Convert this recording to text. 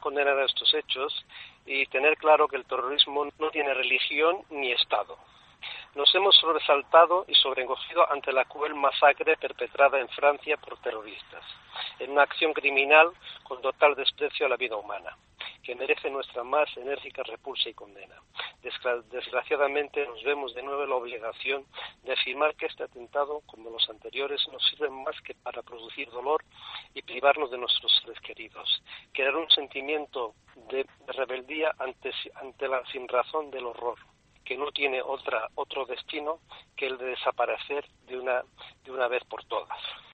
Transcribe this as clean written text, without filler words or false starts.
condenar estos hechos y tener claro que el terrorismo no tiene religión ni Estado. Nos hemos sobresaltado y sobrecogido ante la cruel masacre perpetrada en Francia por terroristas, en una acción criminal con total desprecio a la vida humana, que merece nuestra más enérgica repulsa y condena. Desgraciadamente nos vemos de nuevo en la obligación de afirmar que este atentado, como los anteriores, no sirven más que para producir dolor y privarnos de nuestros seres queridos, crear un sentimiento de rebeldía ante la sinrazón del horror, que no tiene otro destino que el de desaparecer de una vez por todas.